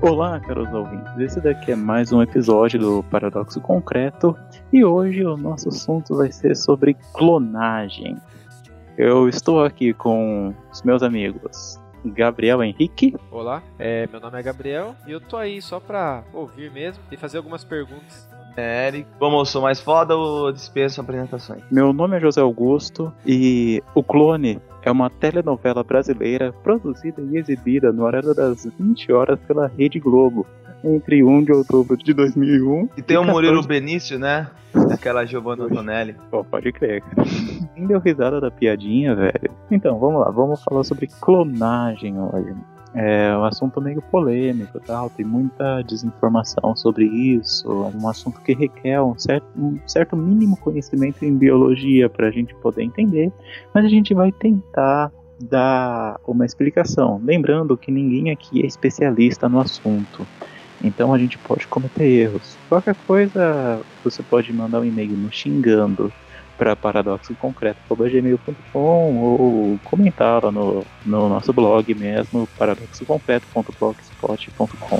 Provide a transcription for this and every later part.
Olá, caros ouvintes. Esse daqui é mais um episódio do Paradoxo Concreto e hoje o nosso assunto vai ser sobre clonagem. Eu estou aqui com os meus amigos Gabriel Henrique. Olá, meu nome é Gabriel e eu tô aí só pra ouvir mesmo e fazer algumas perguntas. Eric, como eu sou mais foda, eu dispenso apresentações. Meu nome é José Augusto e O Clone é uma telenovela brasileira produzida e exibida no horário das 20 horas pela Rede Globo, entre 1 de outubro de 2001 e tem o Murilo Benício, né? Aquela Giovanna Antonelli. Pô, pode crer, cara. Quem deu risada da piadinha, velho? Então, vamos lá, vamos falar sobre clonagem hoje. É um assunto meio polêmico, tal, tem muita desinformação sobre isso, é um assunto que requer um certo mínimo conhecimento em biologia para a gente poder entender, mas a gente vai tentar dar uma explicação, lembrando que ninguém aqui é especialista no assunto, então a gente pode cometer erros. Qualquer coisa, você pode mandar um e-mail nos xingando para paradoxoconcreto@gmail.com ou comentar lá no nosso blog mesmo, paradoxoconcreto.blogspot.com.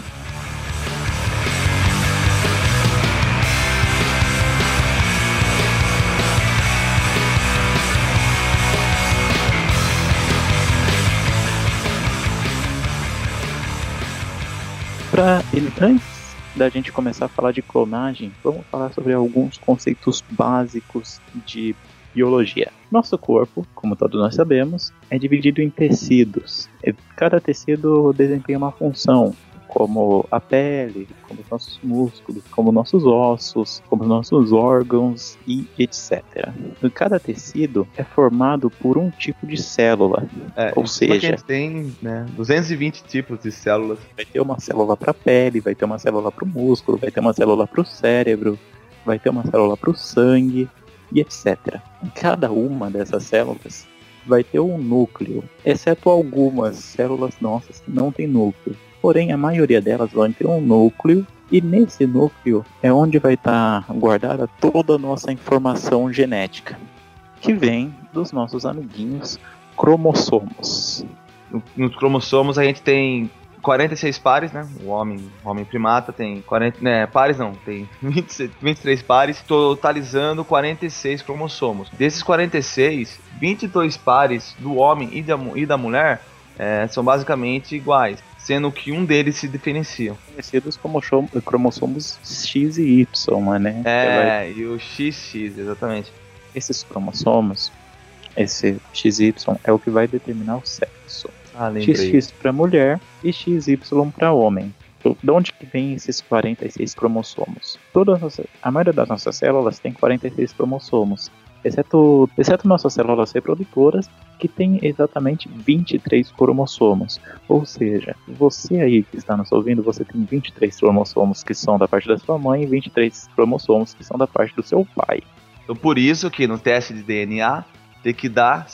Antes da gente começar a falar de clonagem, vamos falar sobre alguns conceitos básicos de biologia. Nosso corpo, como todos nós sabemos, é dividido em tecidos. Cada tecido desempenha uma função, como a pele, como os nossos músculos, como nossos ossos, como os nossos órgãos e etc. Cada tecido é formado por um tipo de célula, ou seja, a gente tem 220 tipos de células. Vai ter uma célula para a pele, vai ter uma célula para o músculo, vai ter uma célula para o cérebro, vai ter uma célula para o sangue e etc. Cada uma dessas células vai ter um núcleo, exceto algumas células nossas que não tem núcleo. Porém, a maioria delas vão ter um núcleo, e nesse núcleo é onde vai estar guardada toda a nossa informação genética, que vem dos nossos amiguinhos cromossomos. Nos cromossomos a gente tem 46 pares, né? O homem primata tem 40, pares não, tem 23 pares, totalizando 46 cromossomos. Desses 46, 22 pares do homem e da mulher são basicamente iguais, sendo que um deles se diferencia. Conhecidos como cromossomos X e Y, né? E o XX, exatamente. Esses cromossomos, esse XY, é o que vai determinar o sexo. XX para mulher e XY para homem. De onde que vem esses 46 cromossomos? A maioria das nossas células tem 46 cromossomos, exceto nossas células reprodutoras, que tem exatamente 23 cromossomos. Ou seja, você aí que está nos ouvindo, você tem 23 cromossomos que são da parte da sua mãe e 23 cromossomos que são da parte do seu pai. Então por isso que no teste de DNA tem que dar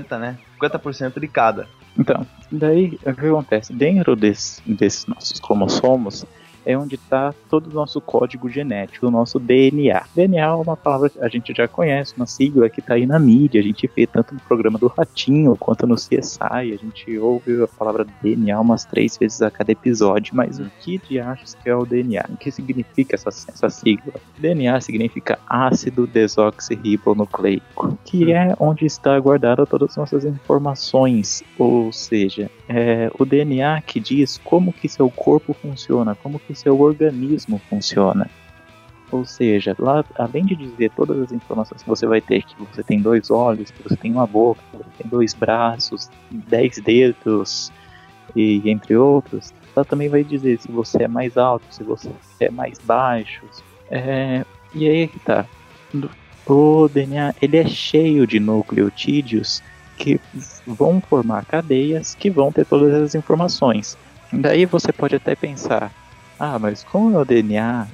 50% de cada. Então, daí o que acontece? Dentro desses nossos cromossomos é onde está todo o nosso código genético, o nosso DNA. DNA é uma palavra que a gente já conhece, uma sigla que está aí na mídia, a gente vê tanto no programa do Ratinho quanto no CSI, a gente ouve a palavra DNA umas 3 vezes a cada episódio, mas o que diachos que é o DNA? O que significa essa sigla? DNA significa ácido desoxirribonucleico, que é onde está guardada todas as nossas informações, ou seja, o DNA que diz como que seu corpo funciona, como que seu organismo funciona. Ou seja, lá, além de dizer todas as informações que você vai ter, que você tem 2 olhos, que você tem uma boca, que você tem 2 braços, 10 dedos, e entre outros, ela também vai dizer se você é mais alto, se você é mais baixo. E aí que tá. O DNA, ele é cheio de nucleotídeos que vão formar cadeias que vão ter todas as informações. Daí você pode até pensar, mas como o meu DNA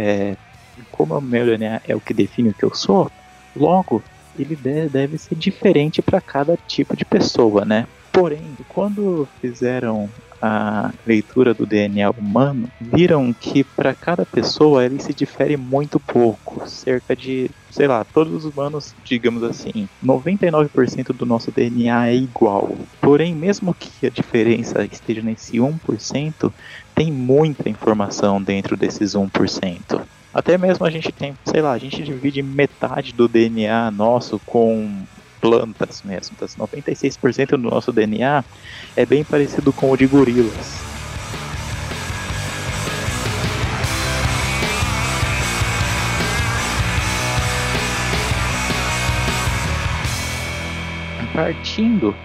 é o que define o que eu sou, logo ele deve ser diferente para cada tipo de pessoa, né? Porém, quando fizeram a leitura do DNA humano, viram que para cada pessoa ele se difere muito pouco, cerca de sei lá, todos os humanos, digamos assim, 99% do nosso DNA é igual. Porém, mesmo que a diferença esteja nesse 1%, tem muita informação dentro desses 1%. Até mesmo a gente tem, sei lá, a gente divide metade do DNA nosso com plantas mesmo. Então, 96% do nosso DNA é bem parecido com o de gorilas. Partindo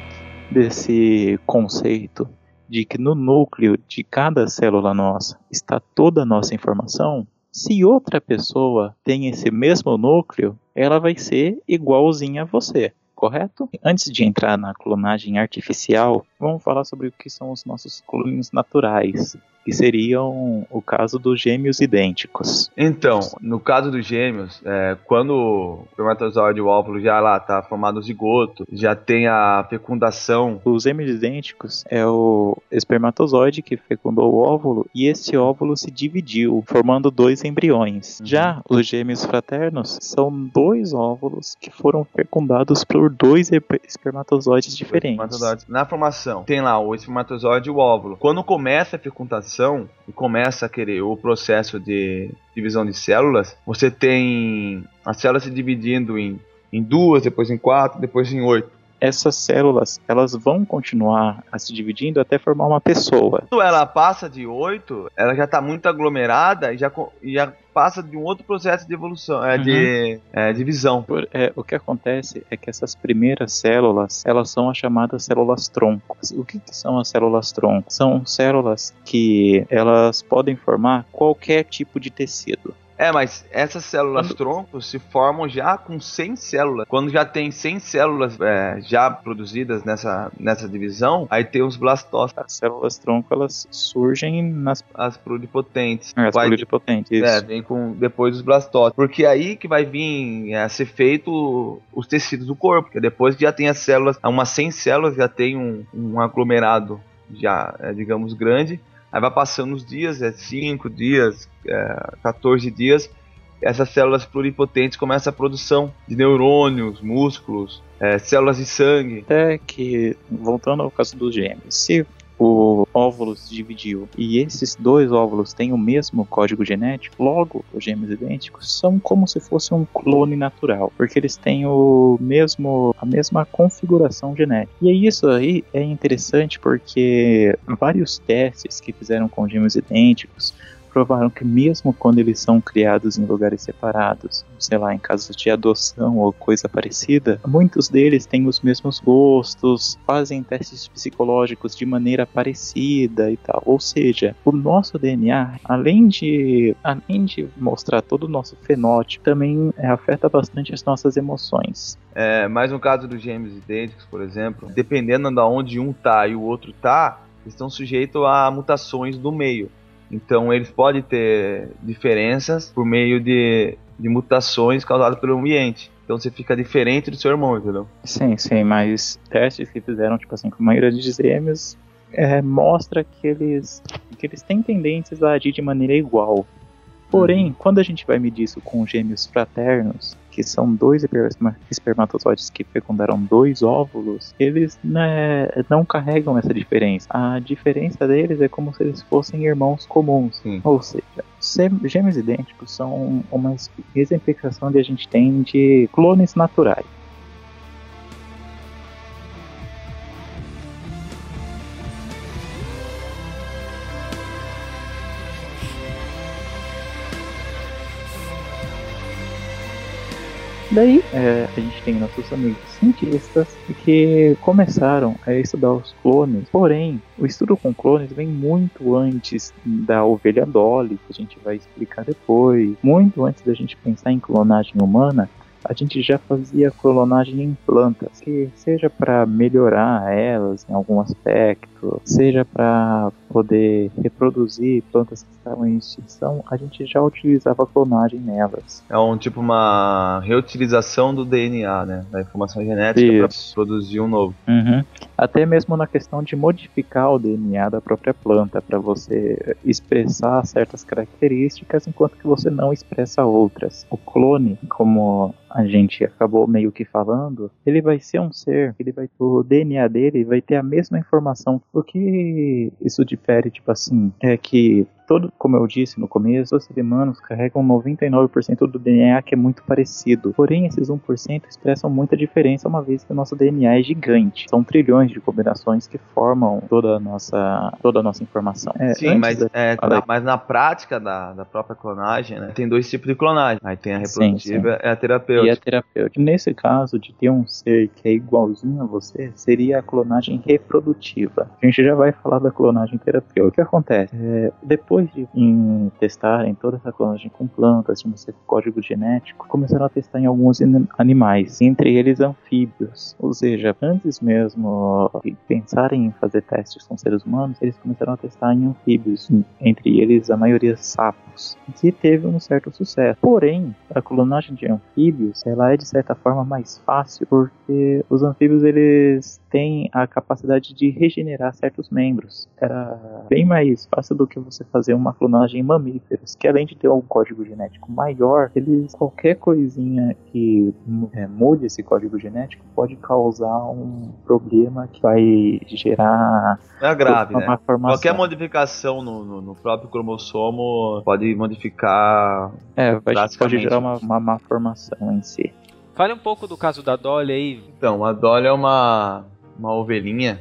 desse conceito de que no núcleo de cada célula nossa está toda a nossa informação, se outra pessoa tem esse mesmo núcleo, ela vai ser igualzinha a você, correto? Antes de entrar na clonagem artificial, vamos falar sobre o que são os nossos clones naturais, que seriam o caso dos gêmeos idênticos. Então, no caso dos gêmeos, quando o espermatozoide e o óvulo já lá tá formado o zigoto, já tem a fecundação. Os gêmeos idênticos é o espermatozoide que fecundou o óvulo e esse óvulo se dividiu, formando 2 embriões. Já os gêmeos fraternos são 2 óvulos que foram fecundados por 2 espermatozoides diferentes. Na formação, tem lá o espermatozoide e o óvulo. Quando começa a fecundação e começa a querer o processo de divisão de células, você tem as células se dividindo em 2, depois em 4, depois em 8. Essas células, elas vão continuar a se dividindo até formar uma pessoa. Quando ela passa de 8, ela já está muito aglomerada e já passa de um outro processo de evolução, de divisão. O que acontece é que essas primeiras células, elas são as chamadas células troncos. O que são as células troncos? São células que elas podem formar qualquer tipo de tecido. Mas essas células troncos se formam já com 100 células. Quando já tem 100 células já produzidas nessa divisão, aí tem os blastócitos. As células tronco, elas surgem as pluripotentes. As pluripotentes, isso. Vem depois dos blastócitos. Porque aí que vai vir a ser feito os tecidos do corpo. Porque depois que já tem as células, umas 100 células já tem um aglomerado já, digamos, grande. Aí vai passando os dias, 5 dias, 14 dias, essas células pluripotentes começam a produção de neurônios, músculos, células de sangue. Até que, voltando ao caso dos gêmeos, se o óvulo se dividiu e esses 2 óvulos têm o mesmo código genético, logo os gêmeos idênticos são como se fosse um clone natural, porque eles têm a mesma configuração genética. E isso aí é interessante porque vários testes que fizeram com gêmeos idênticos provaram que mesmo quando eles são criados em lugares separados, sei lá, em casos de adoção ou coisa parecida, muitos deles têm os mesmos gostos, fazem testes psicológicos de maneira parecida e tal. Ou seja, o nosso DNA, além de mostrar todo o nosso fenótipo, também afeta bastante as nossas emoções. Mas no caso dos gêmeos idênticos, por exemplo, dependendo de onde um tá e o outro tá, eles estão sujeitos a mutações do meio. Então eles podem ter diferenças por meio de mutações causadas pelo ambiente. Então você fica diferente do seu irmão, entendeu? Sim, mas testes que fizeram, tipo assim, com a maioria de gêmeos, mostra que eles têm tendências a agir de maneira igual. Porém, quando a gente vai medir isso com gêmeos fraternos, que são 2 espermatozoides que fecundaram 2 óvulos, eles não carregam essa diferença. A diferença deles é como se eles fossem irmãos comuns. Sim. Ou seja, gêmeos idênticos são uma exemplificação que a gente tem de clones naturais. Daí, a gente tem nossos amigos cientistas que começaram a estudar os clones. Porém, o estudo com clones vem muito antes da ovelha Dolly, que a gente vai explicar depois. Muito antes da gente pensar em clonagem humana, a gente já fazia clonagem em plantas, que seja para melhorar elas em algum aspecto, feito, seja para poder reproduzir plantas que estavam em extinção, a gente já utilizava a clonagem nelas. É tipo uma reutilização do DNA, né? Da informação genética para produzir um novo. Uhum. Até mesmo na questão de modificar o DNA da própria planta para você expressar certas características enquanto que você não expressa outras. O clone, como a gente acabou meio que falando, ele vai ser um ser, o DNA dele vai ter a mesma informação. O que isso difere, tipo assim, é que como eu disse no começo, os seres humanos carregam 99% do DNA que é muito parecido. Porém, esses 1% expressam muita diferença, uma vez que o nosso DNA é gigante. São trilhões de combinações que formam toda a nossa informação. Sim, mas na prática da própria clonagem, né, tem dois tipos de clonagem. Aí tem a reprodutiva e a terapêutica. E a terapêutica. Nesse caso, de ter um ser que é igualzinho a você, seria a clonagem reprodutiva. A gente já vai falar da clonagem terapêutica. O que acontece? Depois de testarem toda essa clonagem com plantas, de você código genético, começaram a testar em alguns animais, entre eles anfíbios. Ou seja, antes mesmo de pensarem em fazer testes com seres humanos, eles começaram a testar em anfíbios, entre eles a maioria sapos, que teve um certo sucesso. Porém, a clonagem de anfíbios, ela é de certa forma mais fácil, porque os anfíbios eles têm a capacidade de regenerar certos membros. Era bem mais fácil do que você fazer uma clonagem em mamíferos, que além de ter um código genético maior, qualquer coisinha que mude esse código genético pode causar um problema que vai gerar grave, uma malformação. Qualquer modificação no próprio cromossomo pode modificar pode gerar uma malformação em si. Fale um pouco do caso da Dolly aí. Então, a Dolly é uma ovelhinha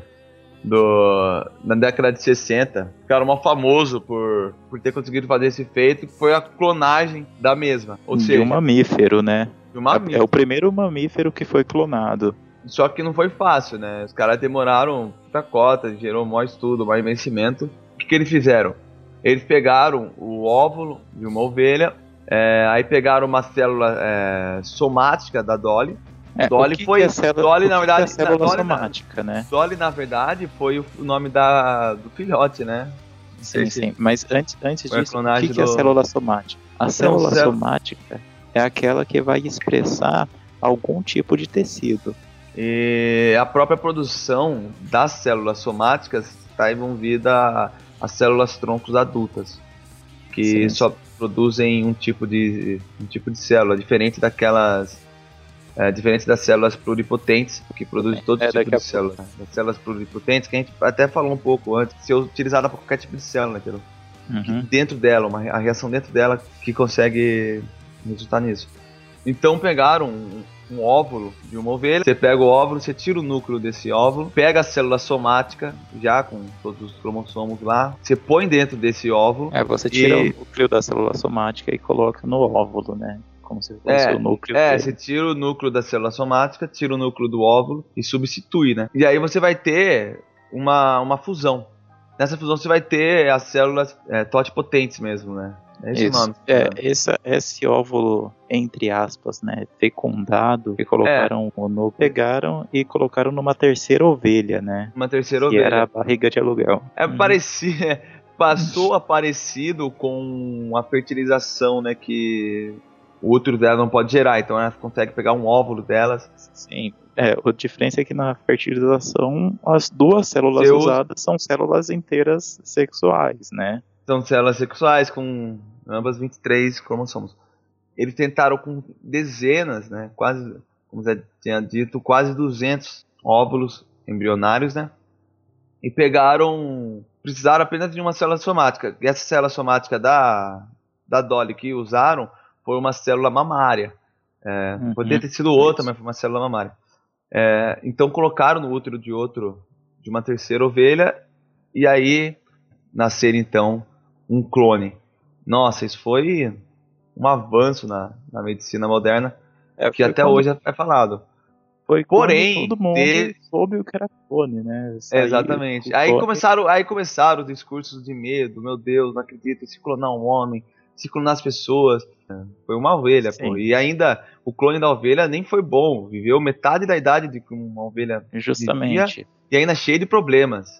na década de 60, cara, mal famoso por ter conseguido fazer esse feito, que foi a clonagem da mesma. Ou seja, de um mamífero, né? De um mamífero. É o primeiro mamífero que foi clonado. Só que não foi fácil, né? Os caras demoraram muita cota, gerou maior estudo, maior investimento. O que eles fizeram? Eles pegaram o óvulo de uma ovelha, aí pegaram uma célula somática da Dolly. Dolly foi a célula somática, né? Dolly, na verdade, foi o nome do filhote, né? Sim. Mas antes disso, o que é a célula somática? A célula somática é aquela que vai expressar algum tipo de tecido. E a própria produção das células somáticas está envolvida as células troncos adultas, que só produzem um tipo de célula, diferente das células pluripotentes, que produzem todo tipo de células. As células pluripotentes, que a gente até falou um pouco antes, ser utilizada para qualquer tipo de célula, entendeu? Dentro dela, a reação dentro dela que consegue resultar nisso. Então pegaram um óvulo de uma ovelha, você pega o óvulo, você tira o núcleo desse óvulo, pega a célula somática, já com todos os cromossomos lá, você põe dentro desse óvulo. Você tira o núcleo da célula somática e coloca no óvulo, né? Como se fosse o núcleo dele. Você tira o núcleo da célula somática, tira o núcleo do óvulo e substitui, né? E aí você vai ter uma fusão. Nessa fusão você vai ter as células totipotentes mesmo, né? É esse o nome. Esse óvulo, entre aspas, né, fecundado, que colocaram o núcleo, pegaram e colocaram numa terceira ovelha, né? Uma terceira ovelha. Que era a barriga de aluguel. Passou aparecido com a fertilização, né, que o útero dela não pode gerar, então ela consegue pegar um óvulo delas. Sim. A diferença é que na fertilização as duas células usadas são células inteiras sexuais, né? São células sexuais com ambas 23 cromossomos. Eles tentaram com dezenas, né, quase, como já tinha dito, quase 200 óvulos embrionários, né? E precisaram apenas de uma célula somática. E essa célula somática da Dolly que usaram foi uma célula mamária. Poderia ter sido outra, mas foi uma célula mamária. Então colocaram no útero de uma terceira ovelha, e aí nasceram então um clone. Nossa, isso foi um avanço na medicina moderna, que até hoje é falado. Porém, todo mundo soube o que era clone, né? Exatamente. Aí começaram os discursos de medo. Meu Deus, não acredito, se clonar um homem, se clonar as pessoas. Foi uma ovelha, pô. E ainda o clone da ovelha nem foi bom. Viveu metade da idade de que uma ovelha justamente vivia, e ainda cheio de problemas.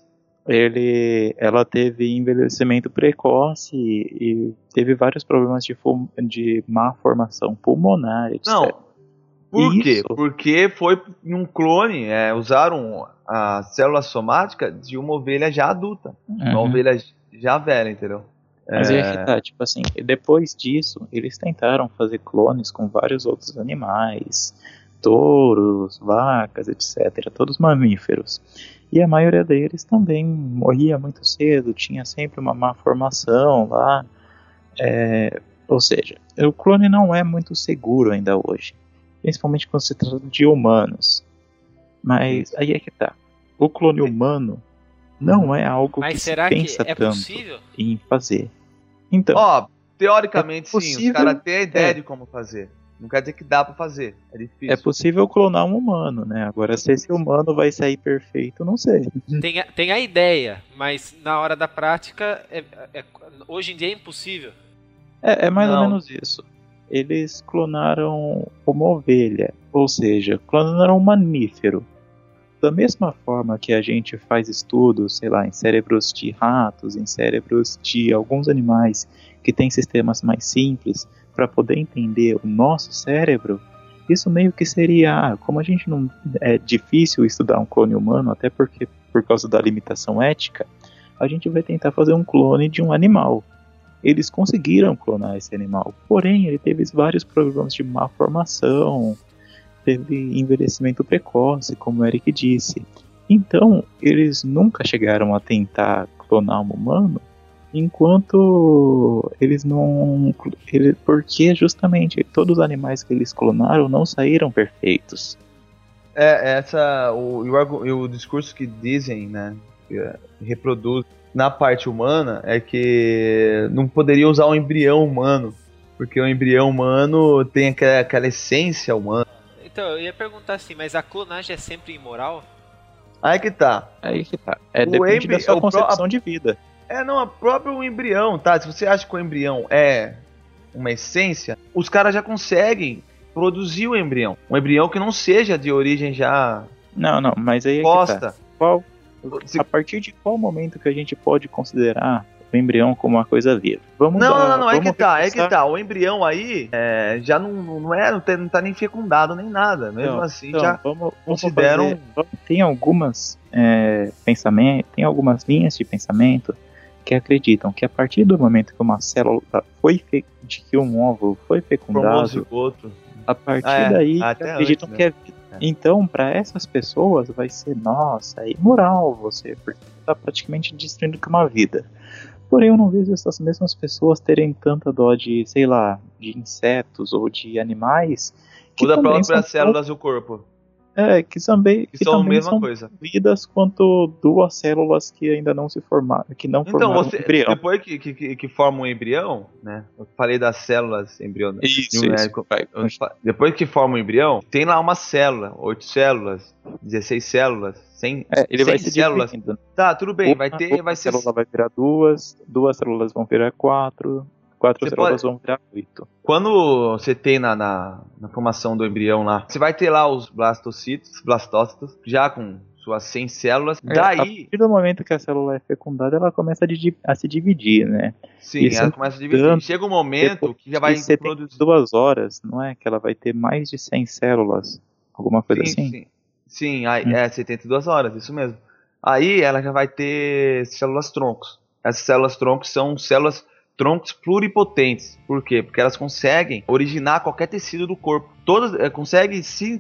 Ela teve envelhecimento precoce e teve vários problemas de má formação pulmonar, etc. Não, por quê? Isso. Porque foi em um clone, usaram a célula somática de uma ovelha já adulta, uma ovelha já velha, entendeu? Mas aí que tá, tipo assim, depois disso, eles tentaram fazer clones com vários outros animais, touros, vacas, etc., todos mamíferos. E a maioria deles também morria muito cedo, tinha sempre uma má formação lá. Ou seja, o clone não é muito seguro ainda hoje, principalmente quando se trata de humanos. Mas aí é que tá, o clone humano não é algo Mas que será se pensa que é tanto possível? em fazer. Então, Teoricamente sim, os possível, caras têm a ideia de como fazer. Não quer dizer que dá pra fazer, é difícil. é possível clonar um humano, né? Agora, se esse humano vai sair perfeito, não sei. Tem a ideia, mas na hora da prática, hoje em dia é impossível. É mais ou Não. menos isso. Eles clonaram uma ovelha, ou seja, clonaram um mamífero. Da mesma forma que a gente faz estudos, sei lá, em cérebros de ratos, em cérebros de alguns animais que têm sistemas mais simples, para poder entender o nosso cérebro, isso meio que seria, como a gente não é difícil estudar um clone humano, até porque por causa da limitação ética, a gente vai tentar fazer um clone de um animal. Eles conseguiram clonar esse animal, porém ele teve vários problemas de má formação, teve envelhecimento precoce, como o Eric disse. Então, eles nunca chegaram a tentar clonar um humano, enquanto eles não... porque justamente todos os animais que eles clonaram não saíram perfeitos. O discurso que dizem, né, que reproduz na parte humana é que não poderia usar um embrião humano, porque o embrião humano tem aquela essência humana. Então, eu ia perguntar assim, mas a clonagem é sempre imoral? Aí que tá. Depende da sua concepção de vida. A próprio embrião, tá? Se você acha que o embrião é uma essência, os caras já conseguem produzir o embrião. Um embrião que não seja de origem já... Não, mas aí é posta. Que tá. A partir de qual momento que a gente pode considerar o embrião como uma coisa viva? É que tá. O embrião aí já não tá nem fecundado nem nada. Mesmo assim, já consideram... Tem algumas tem algumas linhas de pensamento que acreditam que a partir do momento que uma célula que um óvulo foi fecundado, a partir daí acreditam que é vida. Então, para essas pessoas vai ser, nossa, é imoral você, porque está praticamente destruindo uma vida. Porém, eu não vejo essas mesmas pessoas terem tanta dó de, sei lá, de insetos ou de animais que da própria células do corpo. Que também são a mesma coisa. Vidas quanto duas células que ainda não se formaram, que não formaram um embrião. Depois que forma um embrião, né? Eu falei das células embrionárias. Depois que forma um embrião, tem lá uma célula, 8 células, 16 células, 100 vai se células. Dividindo. Tá, tudo bem, Uma célula vai virar duas células vão virar 4 células vão virar 8. Quando você tem na formação do embrião lá, você vai ter lá os blastócitos, já com suas 100 células. Daí, a partir do momento que a célula é fecundada, ela começa a se dividir, né? Sim, ela começa a dividir. Chega um momento que já vai produzir 2 horas, não é? Que ela vai ter mais de 100 células, alguma coisa assim? Sim, 72 horas, isso mesmo. Aí ela já vai ter células troncos. Essas células troncos são células troncos pluripotentes. Por quê? Porque elas conseguem originar qualquer tecido do corpo. Consegue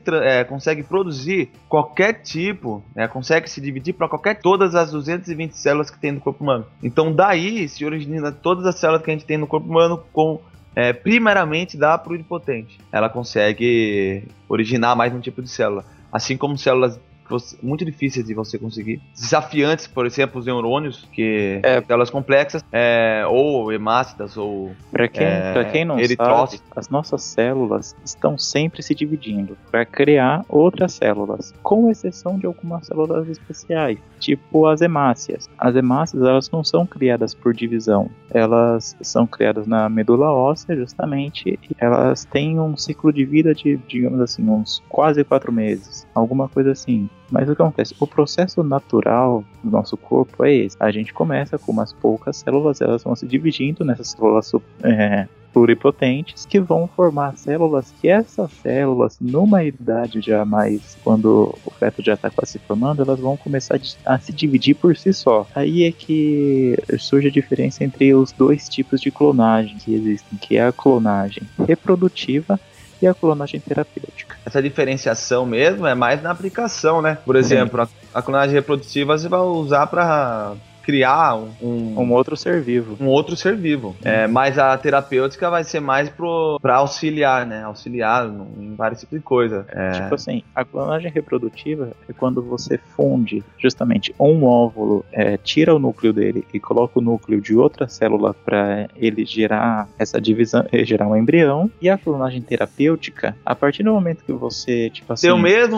produzir qualquer tipo, consegue se dividir para todas as 220 células que tem no corpo humano. Então daí se origina todas as células que a gente tem no corpo humano primeiramente da pluripotente. Ela consegue originar mais um tipo de célula. Assim como células muito difíceis de você conseguir. Desafiantes, por exemplo, os neurônios, que células complexas, ou hemácidas, ou para quem não sabe, as nossas células estão sempre se dividindo para criar outras células, com exceção de algumas células especiais, tipo as hemácias. As hemácias, elas não são criadas por divisão, elas são criadas na medula óssea, justamente, e elas têm um ciclo de vida de, digamos assim, uns quase 4 meses, alguma coisa assim. Mas o que acontece? O processo natural do nosso corpo é esse. A gente começa com umas poucas células, elas vão se dividindo nessas células pluripotentes, que vão formar células, que essas células, numa idade já mais, quando o feto já está quase se formando, elas vão começar a se dividir por si só. Aí é que surge a diferença entre os dois tipos de clonagem que existem, que é a clonagem reprodutiva e a clonagem terapêutica. Essa diferenciação mesmo é mais na aplicação, né? Por exemplo, a clonagem reprodutiva você vai usar para criar um outro ser vivo. Um outro ser vivo. Mas a terapêutica vai ser mais para auxiliar, né? Auxiliar em vários tipos de coisa. Tipo assim, a clonagem reprodutiva é quando você funde justamente um óvulo, tira o núcleo dele e coloca o núcleo de outra célula para ele gerar essa divisão, gerar um embrião. E a clonagem terapêutica, a partir do momento que você, tipo assim, tem o mesmo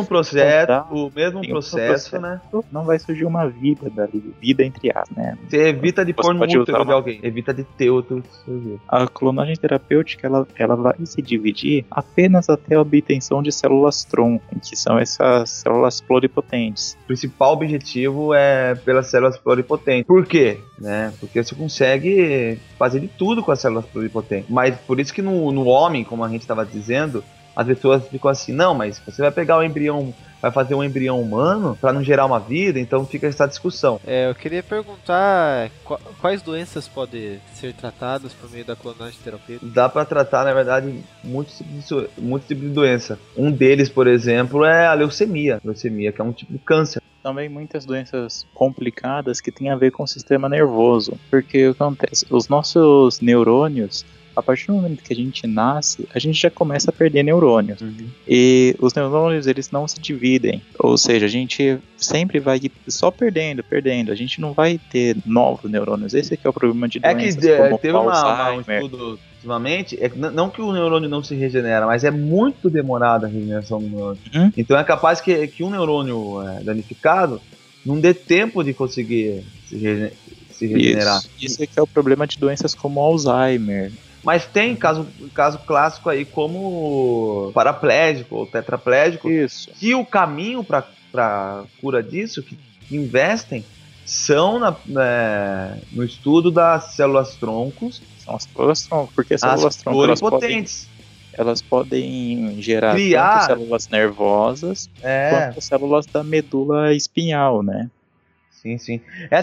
processo, né? Não vai surgir uma vida dali, vida entre aspas, né? Você evita de pôr no útero de alguém, evita de ter outro ser vivo. A clonagem terapêutica, ela vai se dividir apenas até a obtenção de células-tronco, que são essas células pluripotentes. O principal objetivo é pelas células pluripotentes. Por quê? Porque você consegue fazer de tudo com as células pluripotentes. Mas por isso que no homem, como a gente estava dizendo, as pessoas ficam assim, não, mas você vai pegar o embrião, vai fazer um embrião humano para não gerar uma vida, então fica essa discussão. Eu queria perguntar quais doenças podem ser tratadas por meio da clonagem terapêutica? Dá para tratar, na verdade, muitos tipos de doença. Um deles, por exemplo, é a leucemia. Leucemia, que é um tipo de câncer. Também muitas doenças complicadas que têm a ver com o sistema nervoso. Porque o que acontece? Os nossos neurônios, a partir do momento que a gente nasce, a gente já começa a perder neurônios. E os neurônios, eles não se dividem. Ou seja, a gente sempre vai só perdendo. A gente não vai ter novos neurônios. Esse aqui é o problema de doenças como teve um estudo ultimamente, não que o neurônio não se regenera, mas é muito demorada a regeneração do neurônio. Então é capaz que um neurônio danificado não dê tempo de conseguir se regenerar. Isso aqui é o problema de doenças como Alzheimer. Mas tem caso clássico aí como paraplégico ou tetraplégico. Isso. Que o caminho para cura disso, que investem, são no estudo das células-troncos. São as células-tronco, porque as células-tronco elas podem gerar tanto células nervosas quanto células da medula espinhal, né? Sim.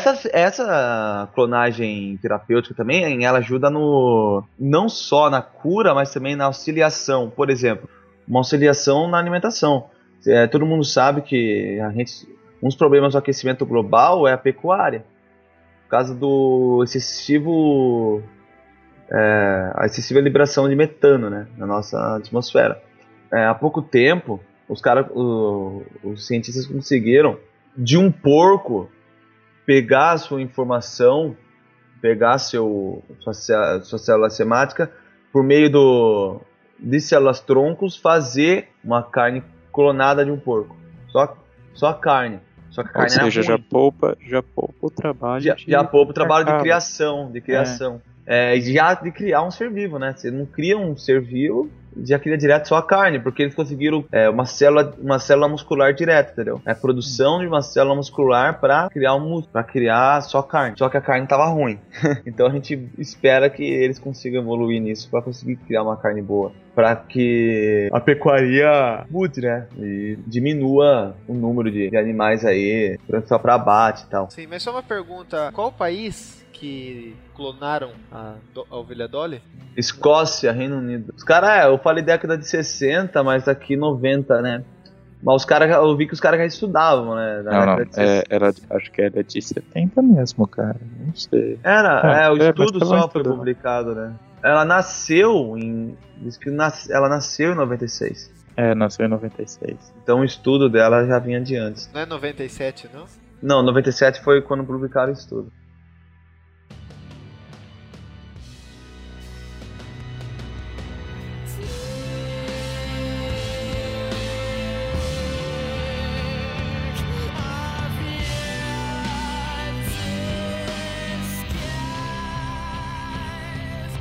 Essa clonagem terapêutica também, ela ajuda não só na cura, mas também na auxiliação. Por exemplo, uma auxiliação na alimentação. Todo mundo sabe que um dos problemas do aquecimento global é a pecuária. Por causa do a excessiva liberação de metano, né, na nossa atmosfera. Há pouco tempo, os cientistas conseguiram, de um porco, pegar a sua informação, pegar sua célula semática, por meio de células-troncos, fazer uma carne clonada de um porco. Só a carne. Só que a carne Ou seja, já poupa o trabalho já poupa o trabalho de criação. Já de criar um ser vivo, né? Você não cria um ser vivo, já cria direto só a carne, porque eles conseguiram uma célula muscular direta, entendeu? É a produção de uma célula muscular para criar para criar só carne. Só que a carne tava ruim. Então a gente espera que eles consigam evoluir nisso para conseguir criar uma carne boa, para que a pecuaria mude, né? E diminua o número de animais aí, só para abate e tal. Sim, mas só uma pergunta: qual país que clonaram a ovelha Dolly? Escócia, Reino Unido. Os caras, eu falei década de 60, mas aqui 90, né? Mas os caras, eu vi que os caras já estudavam, né? Acho que era de 70 mesmo, cara. Não sei. O estudo só foi publicado, né? Ela nasceu em 96. Nasceu em 96. Então o estudo dela já vinha de antes. Não é 97, não? Não, 97 foi quando publicaram o estudo.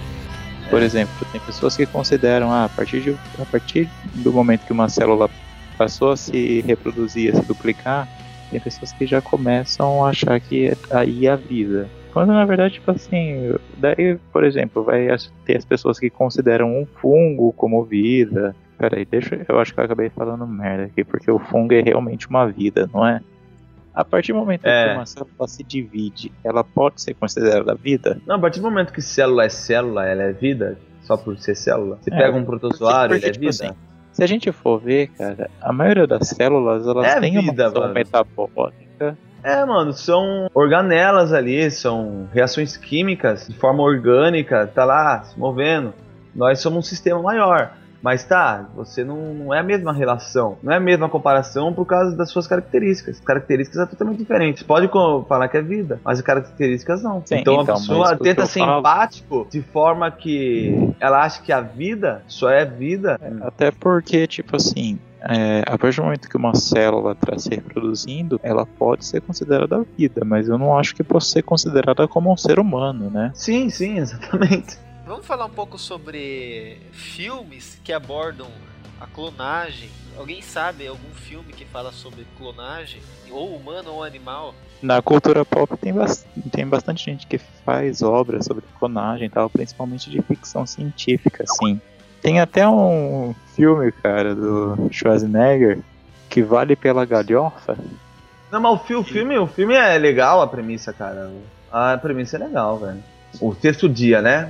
Por exemplo, tem pessoas que consideram a partir do momento que uma célula passou a se reproduzir, a se duplicar, tem pessoas que já começam a achar que aí é a vida. Quando na verdade, tipo assim, daí, por exemplo, vai ter as pessoas que consideram um fungo como vida. Peraí, eu acho que eu acabei falando merda aqui, porque o fungo é realmente uma vida, não é? A partir do momento que uma célula se divide, ela pode ser considerada vida? Não, a partir do momento que célula, ela é vida, só por ser célula. Você pega um protozoário, ele é vida. Assim, se a gente for ver, cara, a maioria das células, elas têm vida, uma ação metabólica. Mano, são organelas ali, são reações químicas de forma orgânica, tá lá, se movendo. Nós somos um sistema maior. Mas você não é a mesma relação, não é a mesma comparação por causa das suas características. As características são totalmente diferentes. Pode falar que é vida, mas as características não. Sim, então a pessoa tenta ser empático de forma que ela acha que a vida só é vida. Até porque, tipo assim, a partir do momento que uma célula está se reproduzindo, ela pode ser considerada vida, mas eu não acho que pode ser considerada como um ser humano, né? Sim, exatamente. Vamos falar um pouco sobre filmes que abordam a clonagem. Alguém sabe algum filme que fala sobre clonagem? Ou humano ou animal? Na cultura pop tem bastante gente que faz obras sobre clonagem e tal, principalmente de ficção científica, assim. Tem até um filme, cara, do Schwarzenegger, que vale pela galhofa. Não, mas o filme é legal, a premissa, cara. A premissa é legal, velho. O Sexto Dia, né?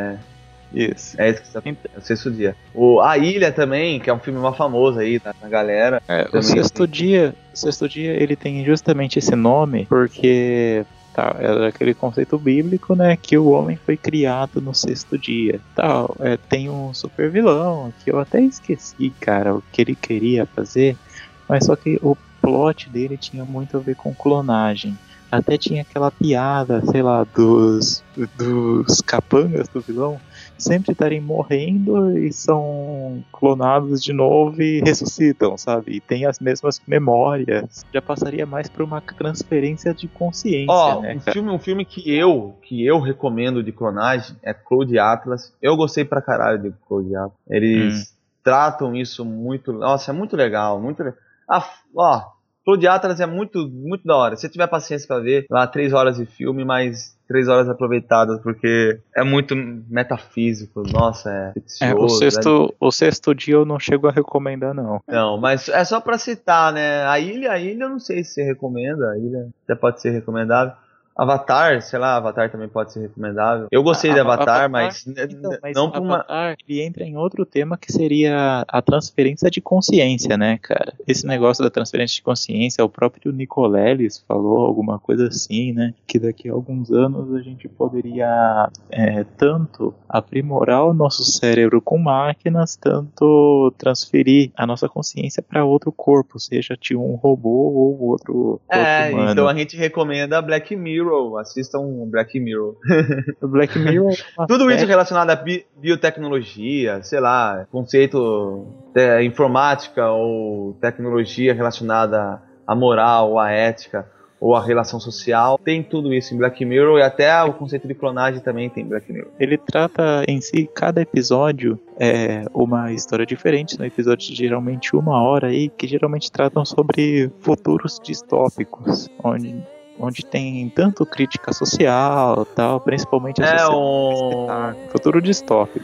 Isso. É isso que você tá pensando, o Sexto Dia. A Ilha também, que é um filme mais famoso aí na galera. O Sexto Dia, ele tem justamente esse nome porque era aquele conceito bíblico, né? Que o homem foi criado no sexto dia. Tem um super vilão que eu até esqueci, cara, o que ele queria fazer, mas só que o plot dele tinha muito a ver com clonagem. Até tinha aquela piada, sei lá, dos capangas do vilão sempre estarem morrendo e são clonados de novo e ressuscitam, sabe? E tem as mesmas memórias. Já passaria mais por uma transferência de consciência, né? Um filme que eu recomendo de clonagem é Cloud Atlas. Eu gostei pra caralho de Cloud Atlas. Eles tratam isso muito... Nossa, é muito legal, muito legal. Cloud Atlas é muito, muito da hora. Se você tiver paciência pra ver, lá 3 horas de filme, mas 3 horas aproveitadas, porque é muito metafísico. Nossa, é delicioso. O Sexto Dia eu não chego a recomendar, não. Não, mas é só pra citar, né? A ilha eu não sei se você recomenda. A ilha até pode ser recomendável. Avatar, sei lá, Avatar também pode ser recomendável. Eu gostei de Avatar, mas não por uma... Avatar, ele entra em outro tema que seria a transferência de consciência, né, cara? Esse negócio da transferência de consciência, o próprio Nicoleles falou alguma coisa assim, né? Que daqui a alguns anos a gente poderia tanto aprimorar o nosso cérebro com máquinas, tanto transferir a nossa consciência para outro corpo, seja de um robô ou outro corpo humano. Então a gente recomenda Black Mirror. Assistam Black Mirror. Black Mirror tudo isso relacionado a biotecnologia, sei lá, conceito informática ou tecnologia relacionada à moral, ou à ética, ou à relação social. Tem tudo isso em Black Mirror, e até o conceito de clonagem também tem em Black Mirror. Ele trata em si, cada episódio uma história diferente, no episódio de geralmente 1 hora aí, que geralmente tratam sobre futuros distópicos, onde tem tanto crítica social, tal, principalmente a futuro distópico.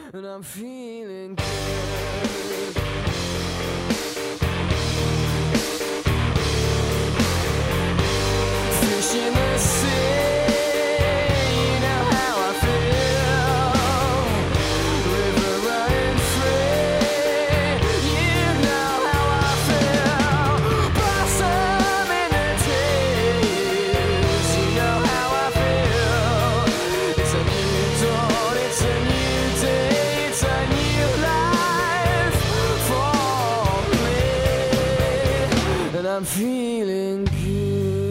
I'm feeling good.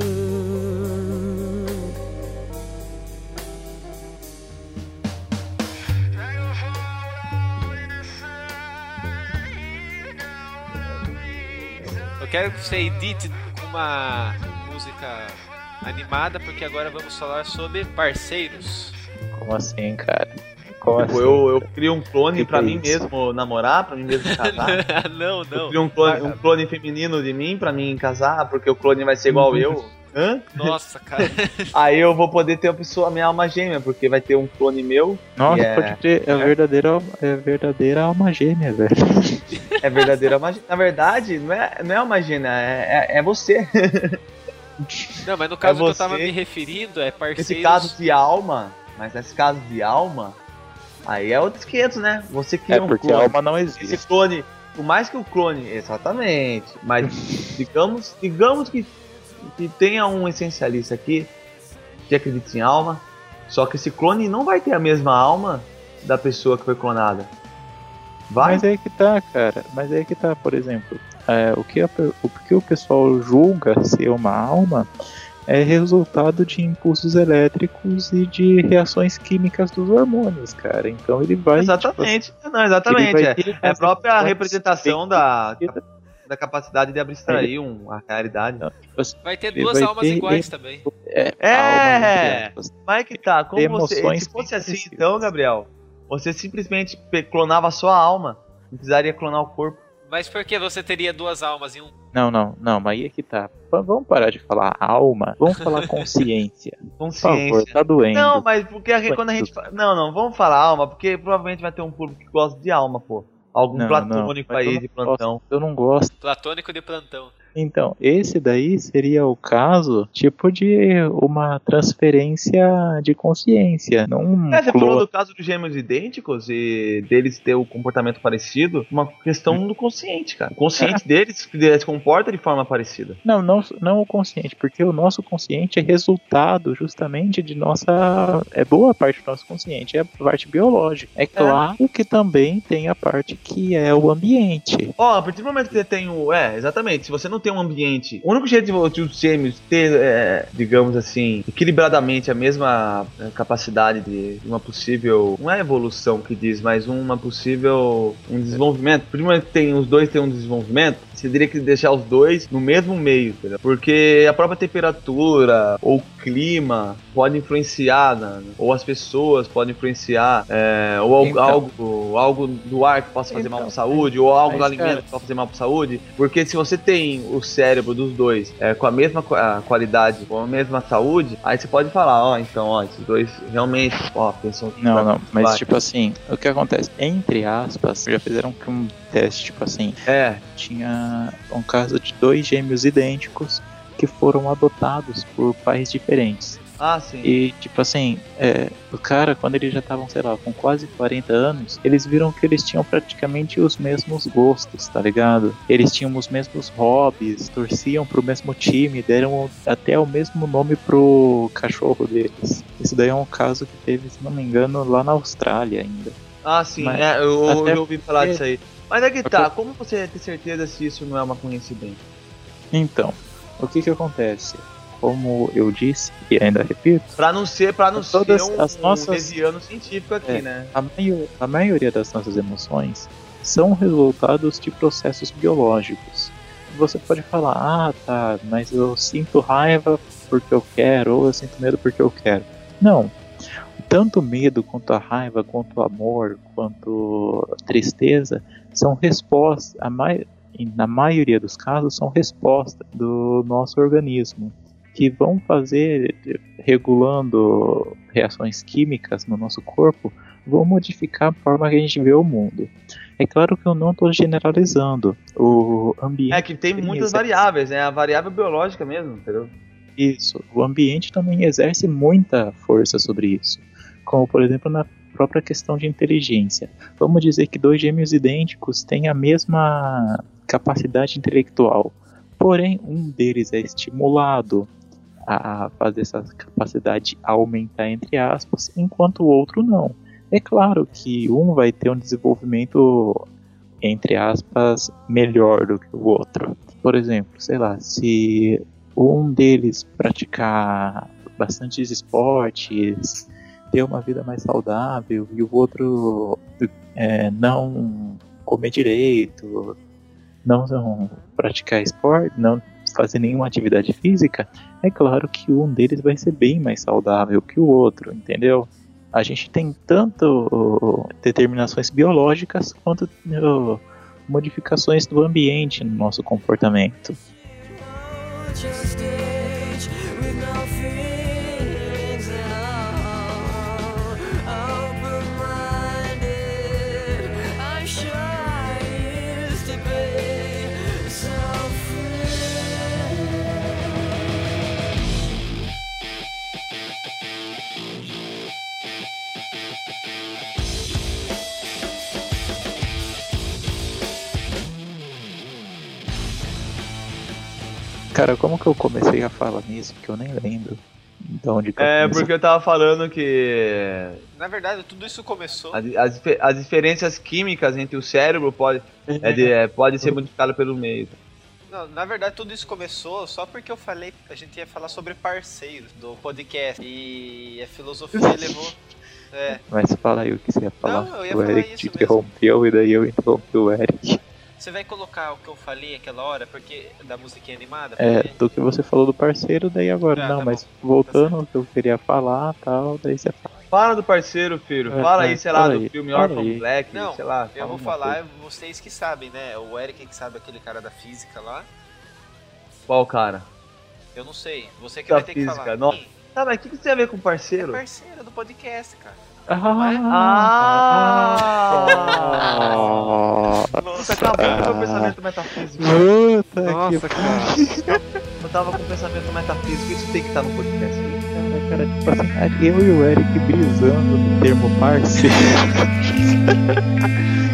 Eu quero que você edite com uma música animada, porque agora vamos falar sobre parceiros. Como assim, cara? Como Tipo, assim? eu crio um clone Que pra é mim isso? mesmo namorar, pra mim mesmo casar. Não, Eu não. crio um clone feminino de mim pra mim casar, porque o clone vai ser igual eu. Hã? Nossa, cara. Aí eu vou poder ter a minha alma gêmea, porque vai ter um clone meu. Nossa, que pode crer, é verdadeira alma gêmea, velho. é verdadeira alma gêmea. Na verdade, não é alma gêmea, é você. Não, mas no caso que eu você. tava me referindo é Nesse parceiros... caso de alma, mas nesse caso de alma, aí é outros 500, né? Você cria um Porque clone. a alma não Esse existe. clone, por mais que o clone, exatamente, mas digamos que tenha um essencialista aqui que acredita em alma, só que esse clone não vai ter a mesma alma da pessoa que foi clonada. Vai? Mas aí que tá, cara. Mas aí que tá, por exemplo, o que o pessoal julga ser uma alma é resultado de impulsos elétricos e de reações químicas dos hormônios, cara. Então ele vai. Exatamente. Tipo, Não, exatamente. ele vai ter É a própria essas representação da capacidade de abstrair a realidade. tipo assim, Vai ter ele duas vai almas ter iguais também. almas, entre aspas. Mas é que tá, como Emoções se fosse assim, parecidas. então, Gabriel, você simplesmente clonava a sua alma, não precisaria clonar o corpo. Mas por que você teria duas almas em um? Não, mas aí é que tá. Vamos parar de falar alma, vamos falar consciência. Por Consciência. favor, tá doendo. Não, mas porque quando a gente fala... Não, vamos falar alma, porque provavelmente vai ter um público que gosta de alma, pô. Algum Não, platônico mas eu aí não de plantão. Eu não gosto. Platônico de plantão. Então, esse daí seria o caso, tipo de uma transferência de consciência, não um Você falou clone. do caso dos gêmeos idênticos e deles ter o comportamento parecido, uma questão do consciente, cara. O consciente deles se comporta de forma parecida. Não o consciente, porque o nosso consciente é resultado justamente de boa parte do nosso consciente, é a parte biológica. É claro que também tem a parte que é o ambiente. Ó, a partir do momento que você tem o... exatamente, se você não tem um ambiente... O único jeito de os gêmeos ter, digamos assim, equilibradamente a mesma capacidade de uma possível... Não é evolução que diz, mas uma possível... Um desenvolvimento. A partir do momento que os dois têm um desenvolvimento, você teria que deixar os dois no mesmo meio, entendeu? Porque a própria temperatura ou clima pode influenciar, ou as pessoas podem influenciar, ou Então. algo do ar que possa fazer mal para a saúde, ou algo do alimento que possa fazer mal para a saúde, porque se você tem o cérebro dos dois com a mesma qualidade, com a mesma saúde, aí você pode falar, então, esses dois realmente, pensam que Não, mas tipo assim, o que acontece? Entre aspas, já fizeram um teste, tipo assim, tinha um caso de 2 gêmeos idênticos que foram adotados por pais diferentes. Ah, sim. E, tipo assim, o cara, quando eles já estavam, sei lá, com quase 40 anos, eles viram que eles tinham praticamente os mesmos gostos, tá ligado? Eles tinham os mesmos hobbies, torciam pro mesmo time, deram até o mesmo nome pro cachorro deles. Isso daí é um caso que teve, se não me engano, lá na Austrália ainda. Ah, sim, Mas eu até ouvi falar disso aí. Mas é que tá, como você tem certeza se isso não é uma coincidência? Então, o que acontece? Como eu disse, e ainda repito, Pra não ser um desviano científico aqui, né? A maioria das nossas emoções são resultados de processos biológicos. Você pode falar, tá, mas eu sinto raiva porque eu quero, ou eu sinto medo porque eu quero. Não. Tanto medo, quanto a raiva, quanto o amor, quanto a tristeza, são respostas, na maioria dos casos, são respostas do nosso organismo, que vão fazer, regulando reações químicas no nosso corpo, vão modificar a forma que a gente vê o mundo. É claro que eu não estou generalizando. O ambiente... que tem muitas variáveis, né? A variável biológica mesmo, entendeu? Isso. O ambiente também exerce muita força sobre isso. Como, por exemplo, na própria questão de inteligência. Vamos dizer que 2 gêmeos idênticos têm a mesma capacidade intelectual. Porém, um deles é estimulado a fazer essa capacidade aumentar, entre aspas, enquanto o outro não. É claro que um vai ter um desenvolvimento, entre aspas, melhor do que o outro. Por exemplo, sei lá, se um deles praticar bastantes esportes, ter uma vida mais saudável, e o outro não comer direito, não praticar esporte, não fazer nenhuma atividade física, é claro que um deles vai ser bem mais saudável que o outro, entendeu? A gente tem tanto determinações biológicas quanto modificações do ambiente no nosso comportamento. Cara, como que eu comecei a falar nisso? Porque eu nem lembro de onde que eu comecei. Porque eu tava falando que Na verdade, tudo isso começou. as diferenças químicas entre o cérebro pode ser modificado pelo meio. Não, na verdade, tudo isso começou só porque eu falei que a gente ia falar sobre parceiros do podcast. E a filosofia levou. Mas fala aí o que você ia falar. Não, eu ia o falar Eric isso te mesmo. interrompeu e daí eu interrompi o Eric. Você vai colocar o que eu falei aquela hora, porque da musiquinha animada? Do que você falou do parceiro, daí agora. Não, tá mas bom. voltando ao que eu queria falar tal, daí você fala. Fala do parceiro, filho. Fala aí, sei lá, fala do aí, filme fala Orphan aí. Black, Não, sei lá. eu vou alguma falar, coisa. vocês que sabem, né? O Eric que sabe, aquele cara da física lá. Qual cara? Eu não sei, você que Da vai ter que física, falar. nossa. Quem? Tá, mas o que você tem a ver com É parceiro? parceiro do podcast, cara. Nossa, acabou com o meu pensamento metafísico. Puta Nossa, cara. Eu tava com pensamento metafísico, isso tem que estar no podcast. Cara, tipo assim, eu e o Eric brisando no termo parceiro.